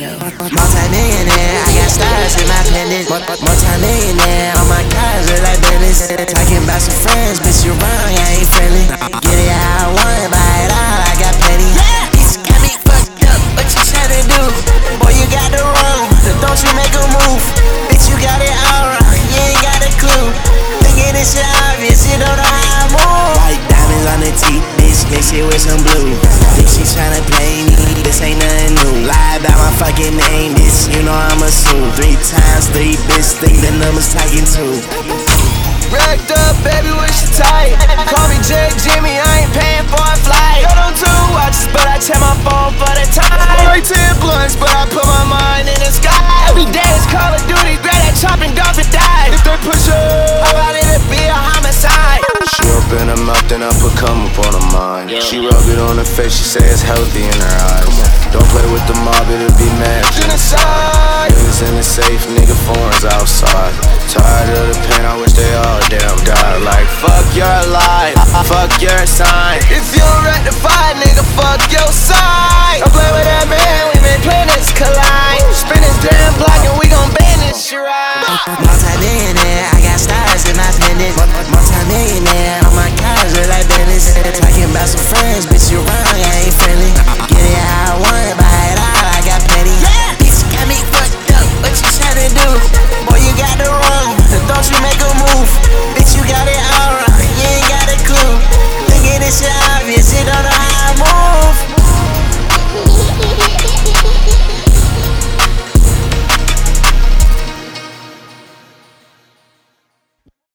Multi-millionaire, I got stars in my pendant. Multi-millionaire, all my cars look like Bentleys. Talking about some friends, bitch, you wrong, I ain't friendly. Get it how I want, buy it all, I got plenty. Bitch, got me fucked up, what you tryna do? Boy, you got the wrong, don't you make a move. Bitch, you got it all wrong, you ain't got a clue. Thinking this shit obvious, you don't know how I move. White diamonds on the teeth, bitch, mix it with some blue. Think she tryna play me, this ain't nothing new. Lie about my fucking name, bitch, you know I'm a sue. 3 times 3, bitch, think the number's talking too. Racked up, baby, wish you tight. Call me Jake Jimmy, I ain't paying for a flight. Got on 2 watches, but I check my phone for the time. Like 10 blunts, but I put my mind in the sky. Every day is Call of Duty, grab that chop and dump and die. If they push up, how about it'll be a homicide? She up in her mouth, then I put cum up on her mind. She rub it on her face, she say it's healthy in her eyes. Don't play with the mob, it'll be mad. Genocide. Niggas in the safe, nigga foreign's outside. Tired of the pain, I wish they all damn died. Like, fuck your life, fuck your sign. If you don't rectify, nigga, fuck your side. Don't play with that man, we been planets collide. Spin this damn block and we gon' bend this shit right. Multi-millionaire, I got stars in my pendant. Multi-millionaire, all my cars look like Bentleys. Talking about some friends, bitch, you wrong, I ain't friendly. Get it how I want, buy it all, I got plenty. Bitch, got me fucked up, what you tryna do?